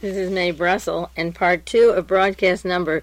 This is Mae Brussel, and part 2 of broadcast number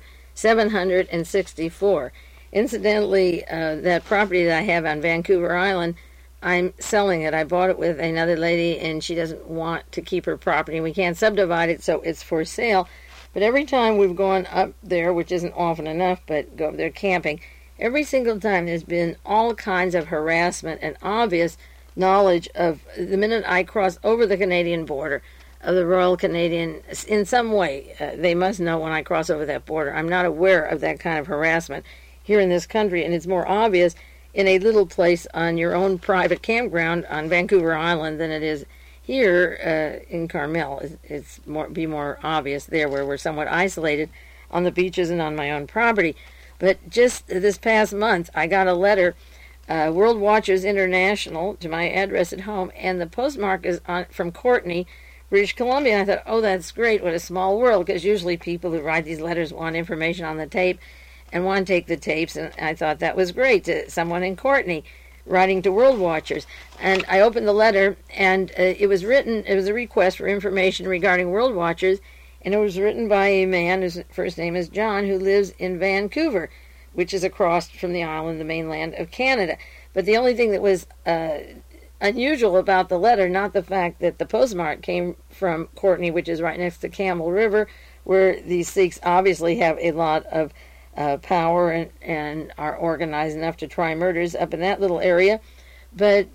764. Incidentally, that property that I have on Vancouver Island, I'm selling it. I bought it with another lady, and she doesn't want to keep her property. We can't subdivide it, so it's for sale. But every time we've gone up there, which isn't often enough, but go up there camping, every single time there's been all kinds of harassment and obvious knowledge of the minute I cross over the Canadian border, of the Royal Canadian, in some way. They must know when I cross over that border. I'm not aware of that kind of harassment here in this country, and it's more obvious in a little place on your own private campground on Vancouver Island than it is here in Carmel. It's more obvious there where we're somewhat isolated on the beaches and on my own property. But just this past month, I got a letter, World Watchers International, to my address at home, and the postmark is from Courtenay, British Columbia. And I thought, oh, that's great, what a small world, because usually people who write these letters want information on the tape and want to take the tapes, and I thought that was great, to someone in Courtenay writing to World Watchers. And I opened the letter, and it was a request for information regarding World Watchers, and it was written by a man whose first name is John, who lives in Vancouver, which is across from the island, the mainland of Canada. But the only thing that was unusual about the letter, not the fact that the postmark came from Courtenay, which is right next to Campbell River, where these Sikhs obviously have a lot of power and are organized enough to try murders up in that little area, but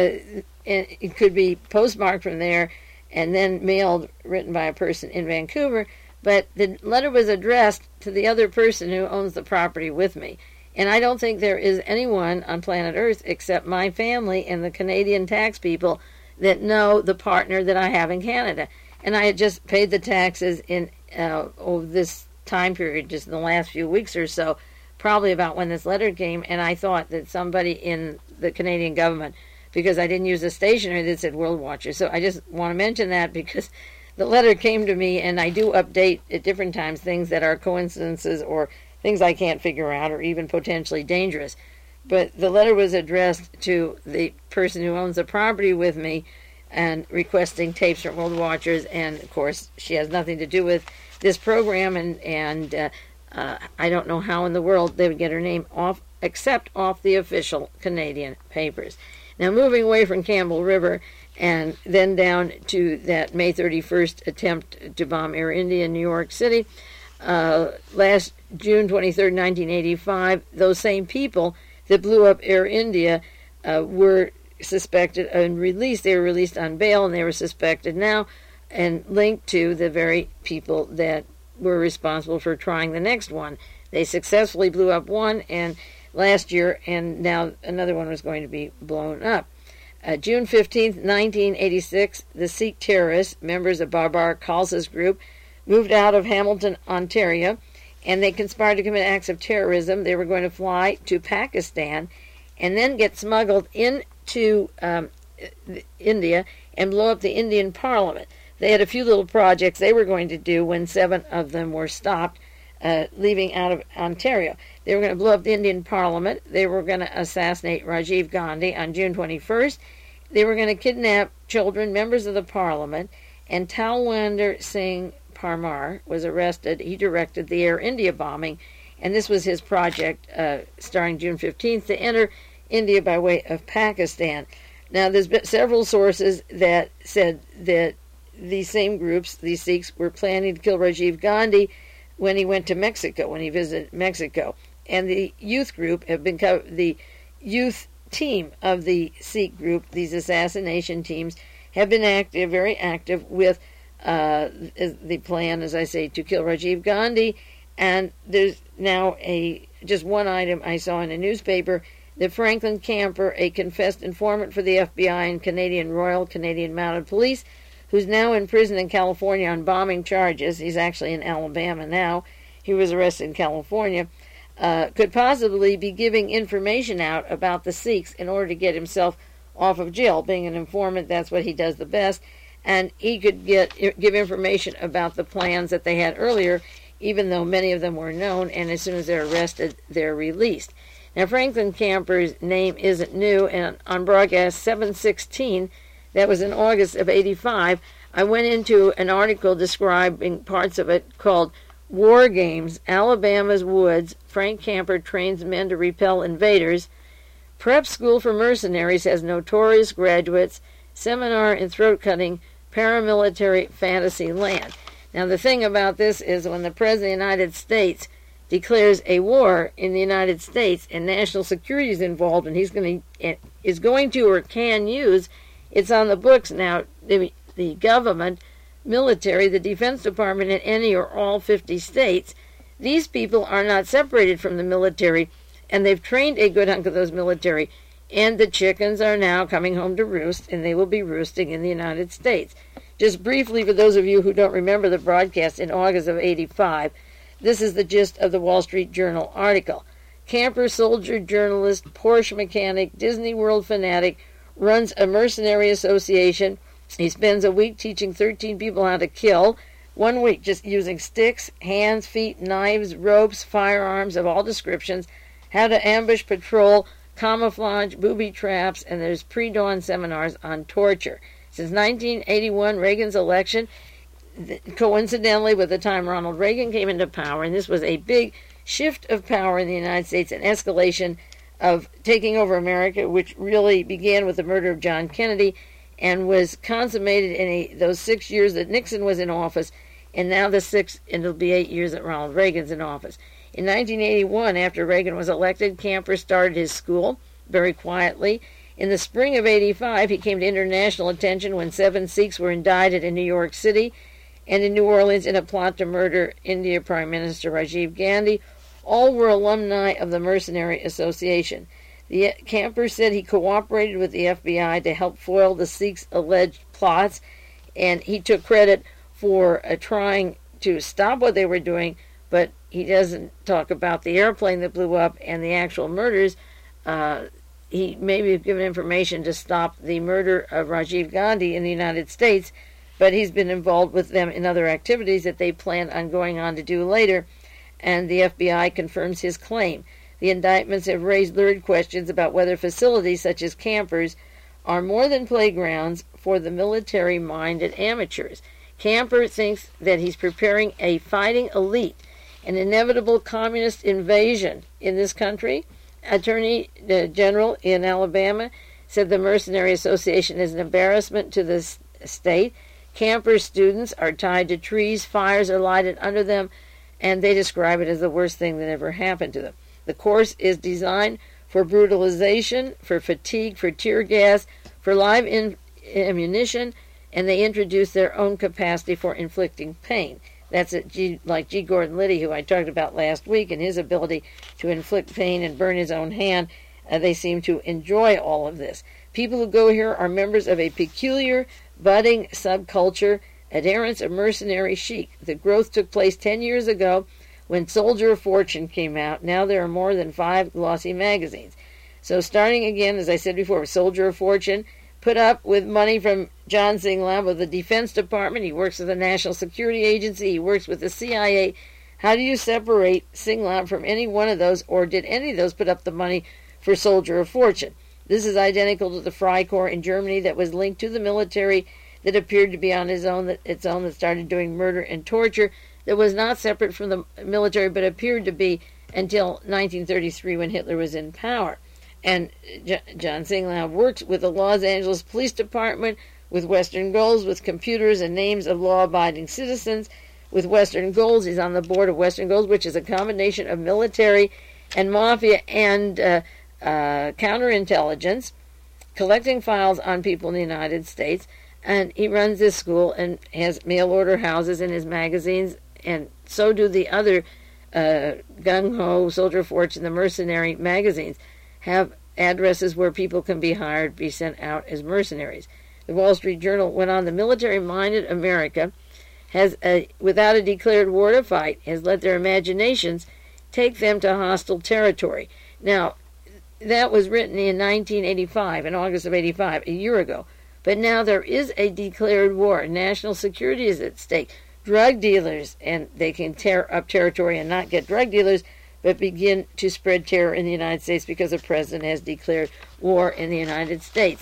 it could be postmarked from there and then mailed, written by a person in Vancouver, but the letter was addressed to the other person who owns the property with me. And I don't think there is anyone on planet Earth except my family and the Canadian tax people that know the partner that I have in Canada. And I had just paid the taxes in over this time period, just in the last few weeks or so, probably about when this letter came, and I thought that somebody in the Canadian government, because I didn't use a stationer that said World Watcher. So I just want to mention that because the letter came to me, and I do update at different times things that are coincidences or things I can't figure out or even potentially dangerous. But the letter was addressed to the person who owns the property with me and requesting tapes from World Watchers, and of course she has nothing to do with this program, and I don't know how in the world they would get her name off, except off the official Canadian papers. Now, moving away from Campbell River and then down to that May 31st attempt to bomb Air India in New York City, last June 23rd, 1985, those same people that blew up Air India were suspected and released. They were released on bail, and they were suspected now and linked to the very people that were responsible for trying the next one. They successfully blew up one and last year, and now another one was going to be blown up. June 15th, 1986, the Sikh terrorists, members of Babar Khalsa's group, moved out of Hamilton, Ontario, and they conspired to commit acts of terrorism. They were going to fly to Pakistan and then get smuggled into India and blow up the Indian Parliament. They had a few little projects they were going to do when 7 of them were stopped leaving out of Ontario. They were going to blow up the Indian Parliament. They were going to assassinate Rajiv Gandhi on June 21st. They were going to kidnap children, members of the Parliament, and Talwinder Singh Parmar was arrested. He directed the Air India bombing, and this was his project starting June 15th to enter India by way of Pakistan. Now, there's been several sources that said that these same groups, these Sikhs, were planning to kill Rajiv Gandhi when he went to Mexico, when he visited Mexico. And the youth group the youth team of the Sikh group, these assassination teams, have been active, very active with the plan, as I say, to kill Rajiv Gandhi. And there's now just one item I saw in a newspaper that Franklin Camper, a confessed informant for the FBI and Royal Canadian Mounted Police, who's now in prison in California on bombing charges. He's actually in Alabama now. He was arrested in California. Could possibly be giving information out about the Sikhs in order to get himself off of jail. Being an informant, that's what he does the best. And he could give information about the plans that they had earlier, even though many of them were known, and as soon as they're arrested, they're released. Now, Franklin Camper's name isn't new, and on broadcast 716, That was in August of 85. I went into an article describing parts of it called War Games, Alabama's Woods. Frank Camper trains men to repel invaders. Prep School for Mercenaries has notorious graduates. Seminar in throat cutting, paramilitary fantasy land. Now, the thing about this is when the President of the United States declares a war in the United States and national security is involved, and is going to or can use, it's on the books now, the government, military, the Defense Department, and any or all 50 states. These people are not separated from the military, and they've trained a good hunk of those military, and the chickens are now coming home to roost, and they will be roosting in the United States. Just briefly, for those of you who don't remember the broadcast in August of 85, this is the gist of the Wall Street Journal article. Camper, soldier, journalist, Porsche mechanic, Disney World fanatic, runs a mercenary association. He spends a week teaching 13 people how to kill. 1 week just using sticks, hands, feet, knives, ropes, firearms of all descriptions, how to ambush, patrol, camouflage, booby traps, and there's pre-dawn seminars on torture. Since 1981, Reagan's election, coincidentally with the time Ronald Reagan came into power, and this was a big shift of power in the United States, an escalation of taking over America, which really began with the murder of John Kennedy and was consummated in those 6 years that Nixon was in office, and now and it'll be 8 years that Ronald Reagan's in office. In 1981, after Reagan was elected, Camper started his school very quietly. In the spring of 85, he came to international attention when 7 Sikhs were indicted in New York City and in New Orleans in a plot to murder India Prime Minister Rajiv Gandhi. All were alumni of the Mercenary Association. The Camper said he cooperated with the FBI to help foil the Sikhs' alleged plots, and he took credit for trying to stop what they were doing, but he doesn't talk about the airplane that blew up and the actual murders. He maybe have given information to stop the murder of Rajiv Gandhi in the United States, but he's been involved with them in other activities that they plan on going on to do later, and the FBI confirms his claim. The indictments have raised lurid questions about whether facilities such as Campers are more than playgrounds for the military-minded amateurs. Camper thinks that he's preparing a fighting elite, an inevitable communist invasion in this country. Attorney General in Alabama said the Mercenary Association is an embarrassment to the state. Camper students are tied to trees, fires are lighted under them, and they describe it as the worst thing that ever happened to them. The course is designed for brutalization, for fatigue, for tear gas, for live ammunition, and they introduce their own capacity for inflicting pain. That's like G. Gordon Liddy, who I talked about last week, and his ability to inflict pain and burn his own hand. They seem to enjoy all of this. People who go here are members of a peculiar, budding subculture, adherents of mercenary chic. The growth took place 10 years ago when Soldier of Fortune came out. Now there are more than 5 glossy magazines. So starting again, as I said before, with Soldier of Fortune, put up with money from John Singlab of the Defense Department. He works with the National Security Agency. He works with the CIA. How do you separate Singlab from any one of those, or did any of those put up the money for Soldier of Fortune? This is identical to the Freikorps in Germany that was linked to the military, that appeared to be on its own, that started doing murder and torture, that was not separate from the military, but appeared to be until 1933 when Hitler was in power. And John Singlab works with the Los Angeles Police Department, with Western Goals, with computers and names of law-abiding citizens. With Western Goals, he's on the board of Western Goals, which is a combination of military and mafia and counterintelligence, collecting files on people in the United States. And he runs this school and has mail-order houses in his magazines, and so do the other Gung-Ho, Soldier of Fortune, the mercenary magazines, have addresses where people can be hired, be sent out as mercenaries. The Wall Street Journal went on, the military-minded America has, without a declared war to fight, has let their imaginations take them to hostile territory. Now, that was written in 1985, in August of 85, a year ago. But now there is a declared war. National security is at stake. Drug dealers, and they can tear up territory and not get drug dealers, but begin to spread terror in the United States because the president has declared war in the United States.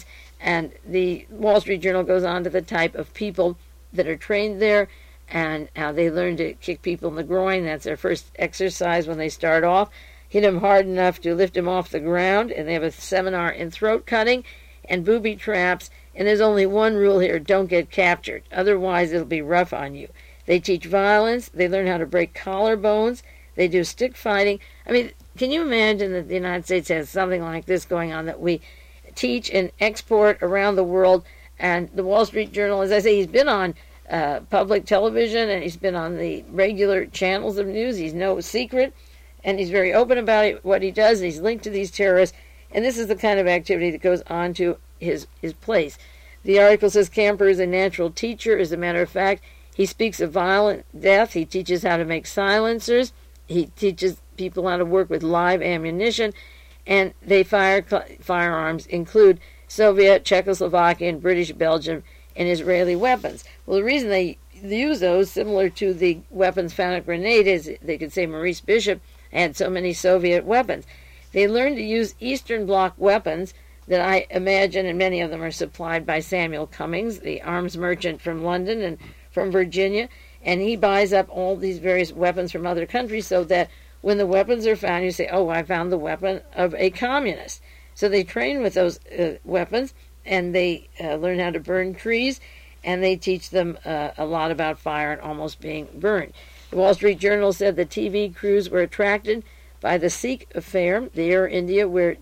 And the Wall Street Journal goes on to the type of people that are trained there and how they learn to kick people in the groin. That's their first exercise when they start off. Hit them hard enough to lift them off the ground. And they have a seminar in throat cutting and booby traps. And there's only one rule here: don't get captured. Otherwise, it'll be rough on you. They teach violence. They learn how to break collarbones. They do stick fighting. I mean, can you imagine that the United States has something like this going on, that we teach and export around the world? And the Wall Street Journal, as I say, he's been on public television and he's been on the regular channels of news. He's no secret, and he's very open about it, what he does. And he's linked to these terrorists, and this is the kind of activity that goes on to his place. The article says Camper is a natural teacher. As a matter of fact, he speaks of violent death. He teaches how to make silencers. He teaches people how to work with live ammunition, and they firearms include Soviet, Czechoslovakian, British, Belgian, and Israeli weapons. Well, the reason they use those, similar to the weapons found at Grenada, is they could say Maurice Bishop had so many Soviet weapons. They learned to use Eastern Bloc weapons that I imagine, and many of them are supplied by Samuel Cummings, the arms merchant from London and from Virginia, and he buys up all these various weapons from other countries so that when the weapons are found, you say, oh, I found the weapon of a communist. So they train with those weapons, and they learn how to burn trees, and they teach them a lot about fire and almost being burned. The Wall Street Journal said the TV crews were attracted by the Sikh affair, the Air India, where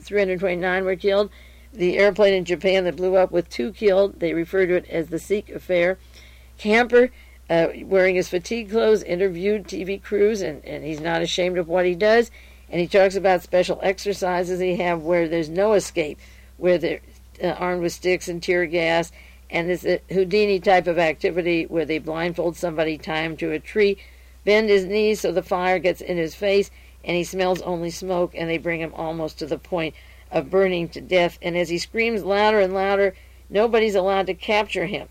329 were killed, the airplane in Japan that blew up with 2 killed. They refer to it as the Sikh affair. Camper, wearing his fatigue clothes, interviewed TV crews, and he's not ashamed of what he does. And he talks about special exercises he have where there's no escape, where they're armed with sticks and tear gas, and it's a Houdini type of activity where they blindfold somebody, tie him to a tree, bend his knees so the fire gets in his face, and he smells only smoke, and they bring him almost to the point of burning to death. And as he screams louder and louder, nobody's allowed to capture him.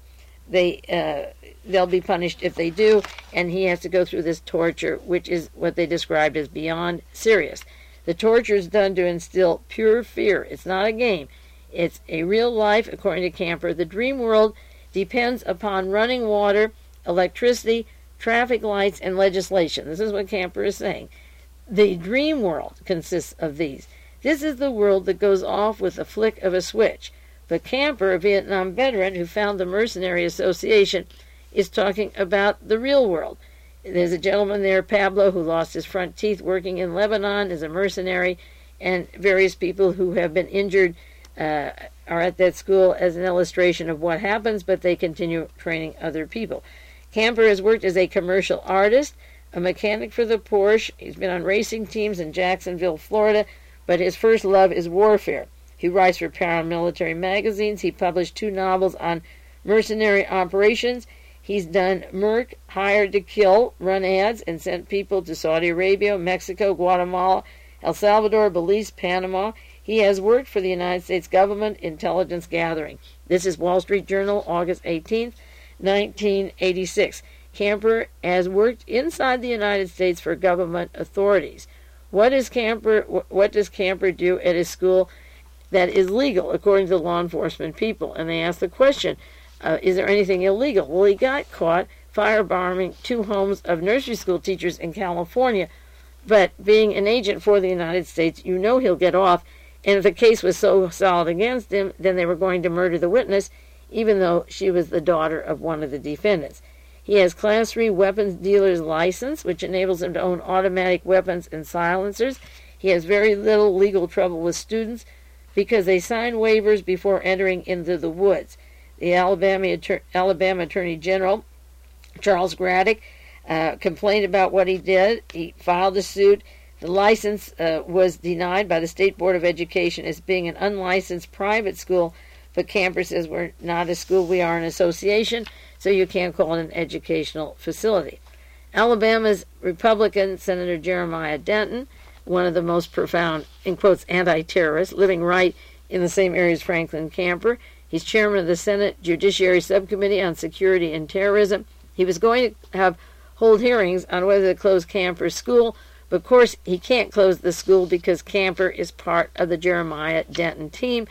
They'll be punished if they do, and he has to go through this torture, which is what they described as beyond serious. The torture is done to instill pure fear. It's not a game. It's a real life, according to Camper. The dream world depends upon running water, electricity, traffic lights, and legislation. This is what Camper is saying. The dream world consists of these. This is the world that goes off with the flick of a switch. But Camper, a Vietnam veteran who found the Mercenary Association, is talking about the real world. There's a gentleman there, Pablo, who lost his front teeth working in Lebanon as a mercenary, and various people who have been injured are at that school as an illustration of what happens, but they continue training other people. Camper has worked as a commercial artist, a mechanic for the Porsche. He's been on racing teams in Jacksonville, Florida, but his first love is warfare. He writes for paramilitary magazines. He published 2 novels on mercenary operations. He's done Merc, Hired to Kill, run ads, and sent people to Saudi Arabia, Mexico, Guatemala, El Salvador, Belize, Panama. He has worked for the United States government intelligence gathering. This is Wall Street Journal, August 18th, 1986. Camper has worked inside the United States for government authorities. What does Camper do at his school that is legal, according to law enforcement people? And they ask the question, is there anything illegal? Well, he got caught firebombing 2 homes of nursery school teachers in California, but being an agent for the United States, you know he'll get off, and if the case was so solid against him, then they were going to murder the witness, even though she was the daughter of one of the defendants. He has Class 3 weapons dealer's license, which enables him to own automatic weapons and silencers. He has very little legal trouble with students because they sign waivers before entering into the woods. The Alabama Attorney General, Charles Graddick, complained about what he did. He filed a suit. The license was denied by the State Board of Education as being an unlicensed private school, but Camper says we're not a school, we are an association, so you can't call it an educational facility. Alabama's Republican Senator Jeremiah Denton, one of the most profound, in quotes, anti-terrorists, living right in the same area as Franklin Camper. He's chairman of the Senate Judiciary Subcommittee on Security and Terrorism. He was going to hold hearings on whether to close Camper's school, but of course he can't close the school because Camper is part of the Jeremiah Denton team,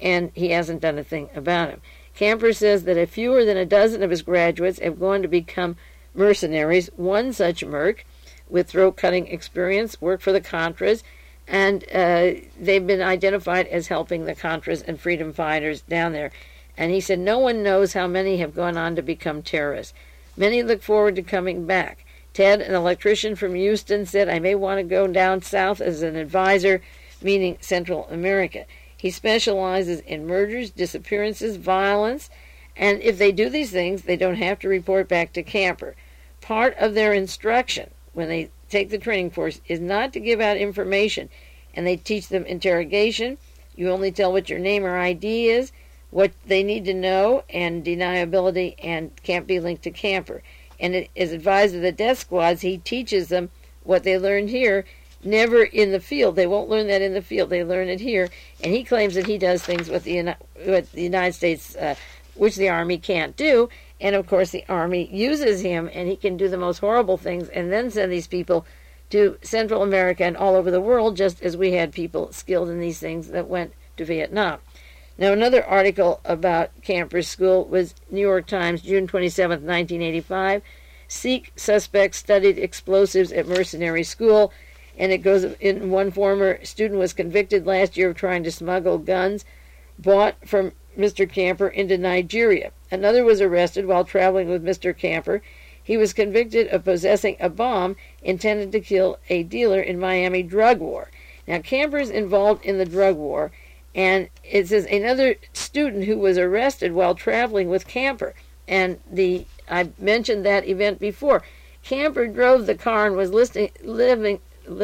and he hasn't done a thing about him. Camper says that fewer than a dozen of his graduates have gone to become mercenaries. One such merc with throat-cutting experience worked for the Contras, and they've been identified as helping the Contras and freedom fighters down there. And he said no one knows how many have gone on to become terrorists. Many look forward to coming back. Ted, an electrician from Houston, said, I may want to go down south as an advisor, meaning Central America. He specializes in murders, disappearances, violence, and if they do these things, they don't have to report back to Camper. Part of their instruction when they take the training course is not to give out information, and they teach them interrogation. You only tell what your name or ID is, what they need to know, and deniability, and can't be linked to Camper. And as advisor of the death squads, he teaches them what they learned here, never in the field. They won't learn that in the field. They learn it here. And he claims that he does things with the United States, which the Army can't do. And, of course, the Army uses him, and he can do the most horrible things and then send these people to Central America and all over the world, just as we had people skilled in these things that went to Vietnam. Now, another article about Camper's school was New York Times, June 27, 1985. Sikh suspects studied explosives at mercenary school. And it goes in, one former student was convicted last year of trying to smuggle guns bought from Mr. Camper into Nigeria. Another was arrested while traveling with Mr. Camper. He was convicted of possessing a bomb intended to kill a dealer in Miami drug war. Now, Camper's involved in the drug war, and it says another student who was arrested while traveling with Camper. And I mentioned that event before. Camper drove the car and was lifting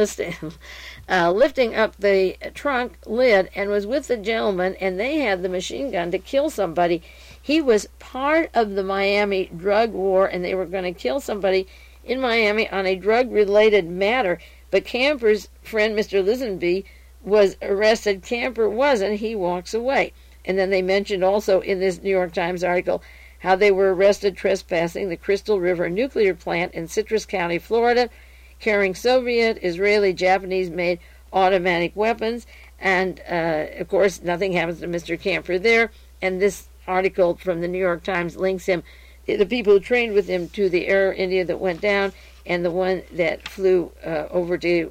up the trunk lid and was with the gentleman, and they had the machine gun to kill somebody. He was part of the Miami drug war, and they were going to kill somebody in Miami on a drug-related matter. But Camper's friend, Mr. Lisenby, was arrested. Camper wasn't. He walks away. And then they mentioned also in this New York Times article how they were arrested trespassing the Crystal River nuclear plant in Citrus County, Florida, carrying Soviet, Israeli, Japanese-made automatic weapons. And, of course, nothing happens to Mr. Camper there. And this article from the New York Times links him, the people who trained with him, to the Air India that went down and the one that flew over to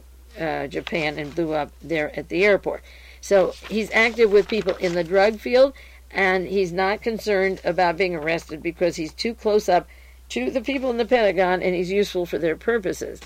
Japan and blew up there at the airport. So he's active with people in the drug field, and he's not concerned about being arrested because he's too close up to the people in the Pentagon, and he's useful for their purposes.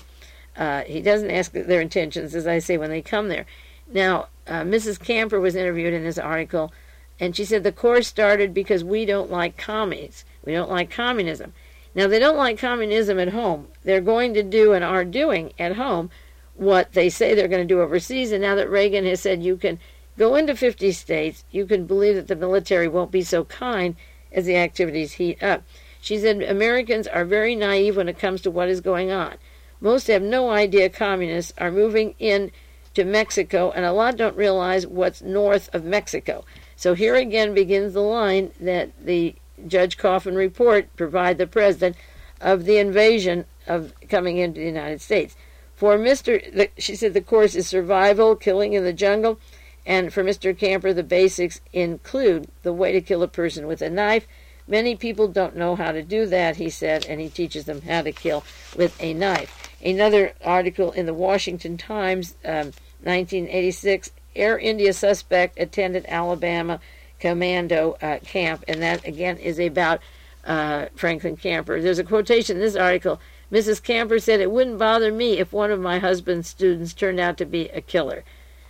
He doesn't ask their intentions, as I say, when they come there. Now, Mrs. Camper was interviewed in this article, and she said the course started because we don't like commies. We don't like communism. Now, they don't like communism at home. They're going to do and are doing at home what they say they're going to do overseas. And now that Reagan has said you can go into 50 states, you can believe that the military won't be so kind as the activities heat up. She said Americans are very naive when it comes to what is going on. Most have no idea communists are moving in to Mexico, and a lot don't realize what's north of Mexico. So here again begins the line that the Judge Coffin report provide the president of the invasion of coming into the United States. For she said the course is survival, killing in the jungle, and for Mr. Camper the basics include the way to kill a person with a knife. Many people don't know how to do that, he said, and he teaches them how to kill with a knife. Another article in the Washington Times, 1986, Air India suspect attended Alabama commando camp, and that again is about Franklin Camper. There's a quotation in this article. Mrs. Camper said, "It wouldn't bother me if one of my husband's students turned out to be a killer."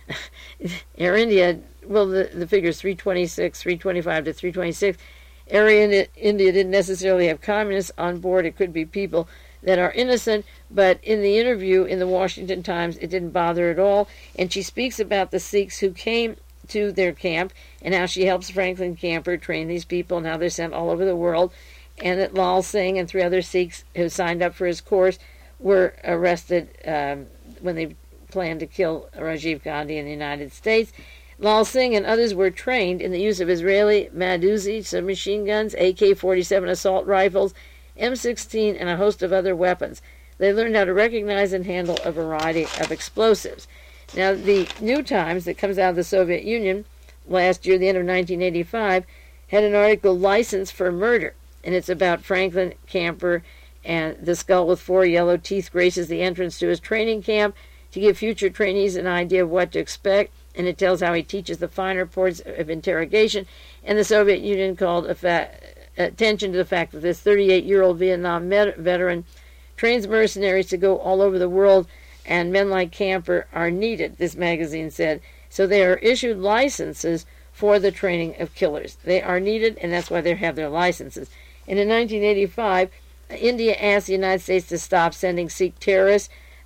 Air India, well, the figure's 326, 325 to 326. Air India didn't necessarily have communists on board. It could be people that are innocent, but in the interview in the Washington Times, it didn't bother at all. And she speaks about the Sikhs who came to their camp and how she helps Franklin Camper train these people and how they're sent all over the world, and that Lal Singh and 3 other Sikhs who signed up for his course were arrested when they planned to kill Rajiv Gandhi in the United States. Lal Singh and others were trained in the use of Israeli Maduzi submachine guns, AK-47 assault rifles, M16, and a host of other weapons. They learned how to recognize and handle a variety of explosives. Now, the New Times that comes out of the Soviet Union last year, the end of 1985, had an article, License for Murder, and it's about Franklin Camper, and the skull with 4 yellow teeth graces the entrance to his training camp to give future trainees an idea of what to expect, and it tells how he teaches the finer parts of interrogation, and the Soviet Union called attention to the fact that this 38-year-old Vietnam veteran trains mercenaries to go all over the world, and men like Camper are needed, this magazine said. So they are issued licenses for the training of killers. They are needed, and that's why they have their licenses. And in 1985, India asked the United States to stop sending Sikh terrorists,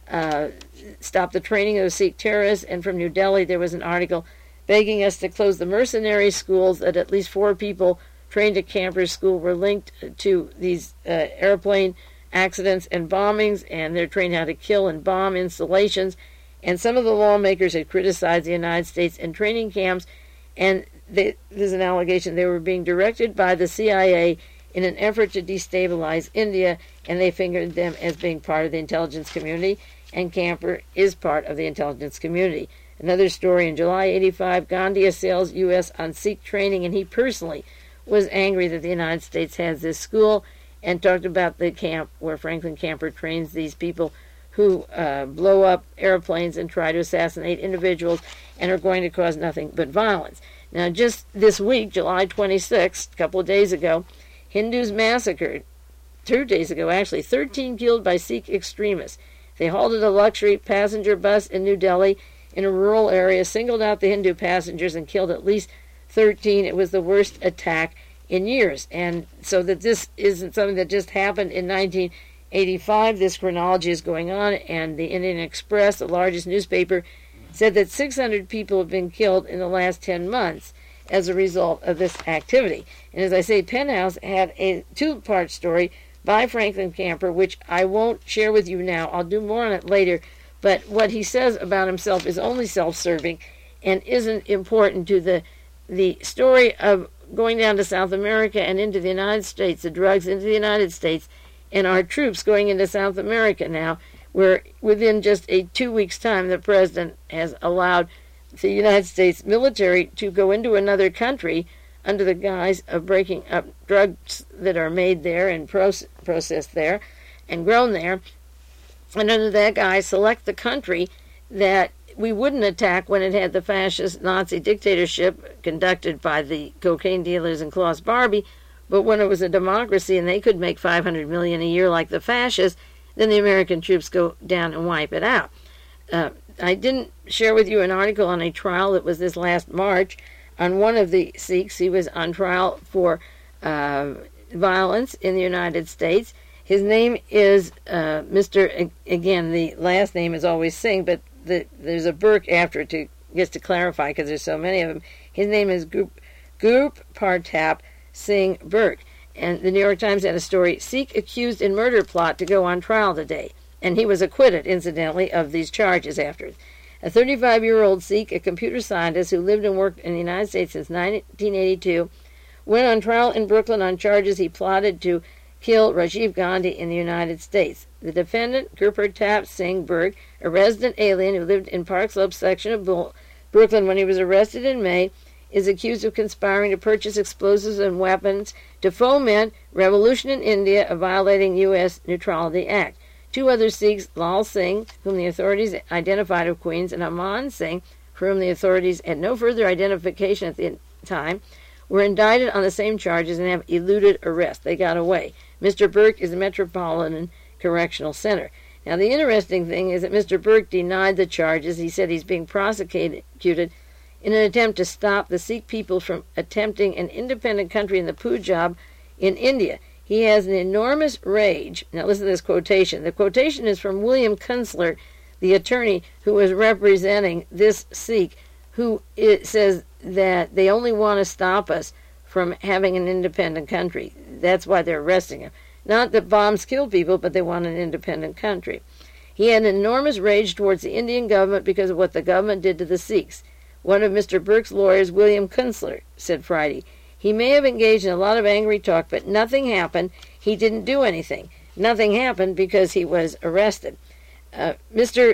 stop the training of Sikh terrorists, and from New Delhi there was an article begging us to close the mercenary schools that at least 4 people trained at Camper's school were linked to these airplane accidents and bombings, and they're trained how to kill and bomb installations. And some of the lawmakers had criticized the United States and training camps, and there's an allegation they were being directed by the CIA in an effort to destabilize India, and they fingered them as being part of the intelligence community, and Camper is part of the intelligence community. Another story, in July 85, Gandhi assails U.S. on Sikh training, and he personally was angry that the United States has this school, and talked about the camp where Franklin Camper trains these people who blow up airplanes and try to assassinate individuals and are going to cause nothing but violence. Now, just this week, July 26th, a couple of days ago, Hindus massacred, 2 days ago actually, 13 killed by Sikh extremists. They halted a luxury passenger bus in New Delhi in a rural area, singled out the Hindu passengers, and killed at least 13. It was the worst attack in years. And so that this isn't something that just happened in 1985. This chronology is going on, and the Indian Express, the largest newspaper, said that 600 people have been killed in the last 10 months as a result of this activity. And as I say, Penthouse had a 2-part story by Franklin Camper, which I won't share with you now. I'll do more on it later. But what he says about himself is only self-serving and isn't important to the story of going down to South America and into the United States, the drugs into the United States, and our troops going into South America now, where within just a 2 weeks' time, the president has allowed the United States military to go into another country under the guise of breaking up drugs that are made there and processed there and grown there, and under that guise select the country that we wouldn't attack when it had the fascist Nazi dictatorship conducted by the cocaine dealers and Klaus Barbie, but when it was a democracy and they could make $500 million a year like the fascists, then the American troops go down and wipe it out. I didn't share with you an article on a trial that was this last March on one of the Sikhs. He was on trial for violence in the United States. His name is Mr. Again, the last name is always Singh, but there's a Burke after it just to clarify because there's so many of them. His name is Gurp Partap Singh Burke. And the New York Times had a story, Sikh accused in murder plot to go on trial today. And he was acquitted, incidentally, of these charges after it. A 35-year-old Sikh, a computer scientist who lived and worked in the United States since 1982, went on trial in Brooklyn on charges he plotted to kill Rajiv Gandhi in the United States. The defendant, Gurpratap Singh Burke, a resident alien who lived in Park Slope section of Brooklyn when he was arrested in May, is accused of conspiring to purchase explosives and weapons to foment revolution in India of violating U.S. Neutrality Act. 2 other Sikhs, Lal Singh, whom the authorities identified of Queens, and Aman Singh, for whom the authorities had no further identification at the time, were indicted on the same charges and have eluded arrest. They got away. Mr. Burke is a Metropolitan Correctional Center. Now, the interesting thing is that Mr. Burke denied the charges. He said he's being prosecuted in an attempt to stop the Sikh people from attempting an independent country in the Punjab in India. He has an enormous rage. Now listen to this quotation. The quotation is from William Kunstler, the attorney who was representing this Sikh, who says that they only want to stop us from having an independent country. That's why they're arresting him. Not that bombs kill people, but they want an independent country. He had an enormous rage towards the Indian government because of what the government did to the Sikhs. One of Mr. Burke's lawyers, William Kunstler, said Friday, he may have engaged in a lot of angry talk, but nothing happened. He didn't do anything. Nothing happened because he was arrested. Mr.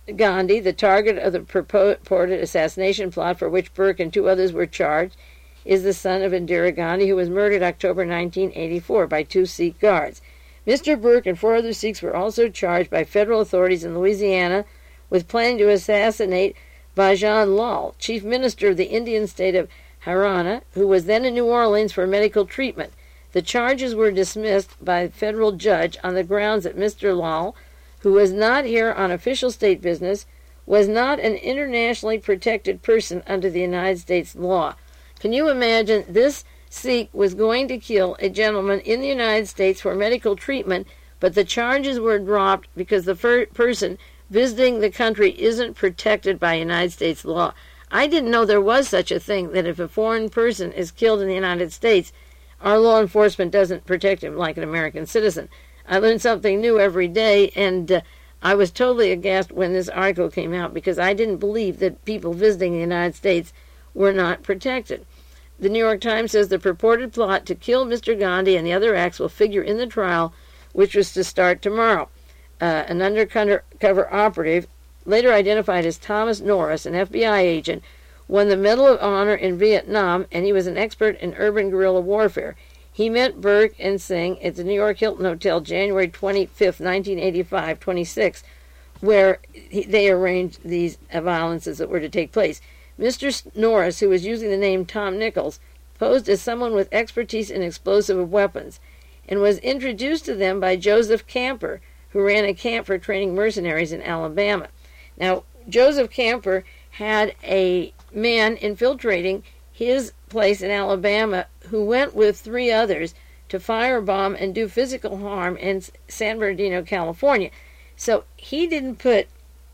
Gandhi, the target of the purported assassination plot for which Burke and 2 others were charged, is the son of Indira Gandhi, who was murdered October 1984 by 2 Sikh guards. Mr. Burke and 4 other Sikhs were also charged by federal authorities in Louisiana with planning to assassinate Bhajan Lal, chief minister of the Indian state of Haryana, who was then in New Orleans for medical treatment. The charges were dismissed by a federal judge on the grounds that Mr. Lal, who was not here on official state business, was not an internationally protected person under the United States law. Can you imagine? This Sikh was going to kill a gentleman in the United States for medical treatment, but the charges were dropped because the person visiting the country isn't protected by United States law. I didn't know there was such a thing, that if a foreign person is killed in the United States, our law enforcement doesn't protect him like an American citizen. I learned something new every day, and I was totally aghast when this article came out because I didn't believe that people visiting the United States were not protected. The New York Times says the purported plot to kill Mr. Gandhi and the other acts will figure in the trial, which was to start tomorrow. An undercover operative, later identified as Thomas Norris, an FBI agent, won the Medal of Honor in Vietnam, and he was an expert in urban guerrilla warfare. He met Burke and Singh at the New York Hilton Hotel January 25th, 1985, 26, where they arranged these violences that were to take place. Mr. Norris, who was using the name Tom Nichols, posed as someone with expertise in explosive weapons and was introduced to them by Joseph Camper, who ran a camp for training mercenaries in Alabama. Now, Joseph Camper had a man infiltrating his place in Alabama who went with 3 others to firebomb and do physical harm in San Bernardino, California. So he didn't put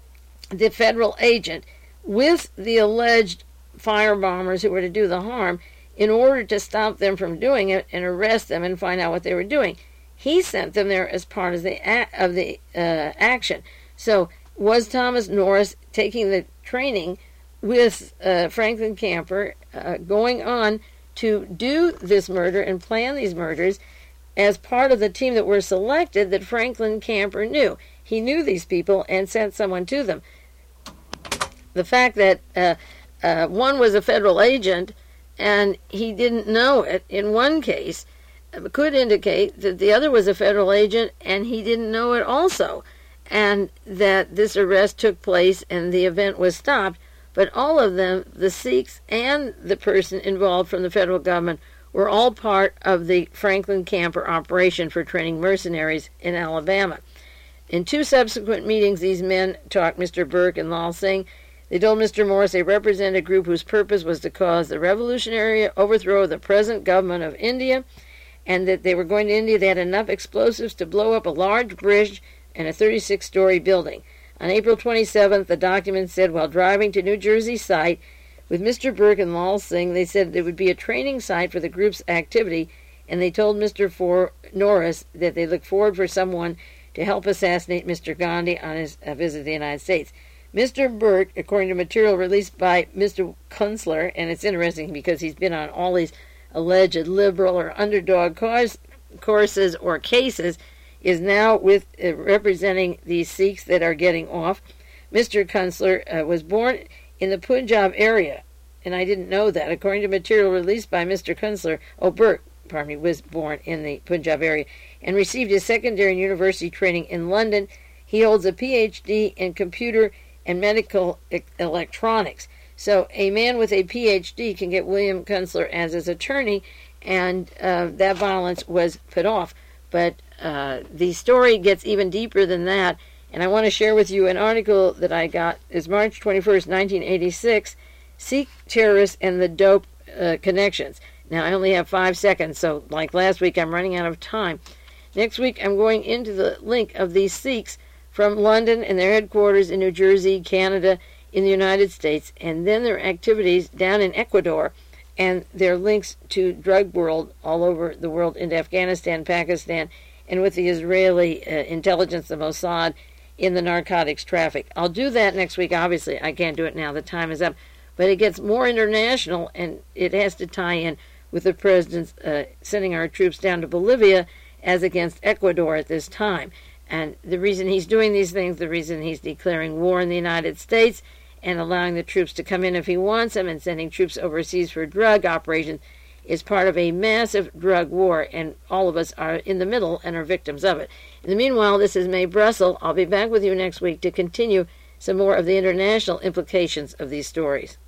the federal agent with the alleged firebombers who were to do the harm in order to stop them from doing it and arrest them and find out what they were doing. He sent them there as part of the action. So was Thomas Norris taking the training with Franklin Camper going on to do this murder and plan these murders as part of the team that were selected that Franklin Camper knew? He knew these people and sent someone to them. The fact that one was a federal agent and he didn't know it in one case could indicate that the other was a federal agent and he didn't know it also, and that this arrest took place and the event was stopped. But all of them, the Sikhs and the person involved from the federal government, were all part of the Franklin Camper operation for training mercenaries in Alabama. In 2 subsequent meetings, these men talked Mr. Burke and Lal Singh. They told Mr. Morris they represented a group whose purpose was to cause the revolutionary overthrow of the present government of India, and that they were going to India. They had enough explosives to blow up a large bridge and a 36-story building. On April 27th, the document said, while driving to New Jersey site with Mr. Burke and Lal Singh, they said it would be a training site for the group's activity, and they told Mr. Norris that they looked forward for someone to help assassinate Mr. Gandhi on his visit to the United States. Mr. Burke, according to material released by Mr. Kunstler, and it's interesting because he's been on all these alleged liberal or underdog courses or cases, is now with representing these Sikhs that are getting off. Mr. Kunstler was born in the Punjab area, and I didn't know that. According to material released by Mr. Kunstler, Burke, was born in the Punjab area and received his secondary and university training in London. He holds a PhD in computer and medical electronics. So a man with a PhD can get William Kunstler as his attorney, and that violence was put off. But the story gets even deeper than that, and I want to share with you an article that I got. It's March 21st, 1986, Sikh Terrorists and the Dope Connections. Now, I only have 5 seconds, so like last week, I'm running out of time. Next week, I'm going into the link of these Sikhs from London and their headquarters in New Jersey, Canada, in the United States, and then their activities down in Ecuador, and their links to drug world all over the world, into Afghanistan, Pakistan, and with the Israeli intelligence, the Mossad, in the narcotics traffic. I'll do that next week. Obviously, I can't do it now. The time is up. But it gets more international, and it has to tie in with the president's sending our troops down to Bolivia as against Ecuador at this time. And the reason he's doing these things, the reason he's declaring war in the United States and allowing the troops to come in if he wants them and sending troops overseas for drug operations is part of a massive drug war, and all of us are in the middle and are victims of it. In the meanwhile, this is Mae Brussel. I'll be back with you next week to continue some more of the international implications of these stories.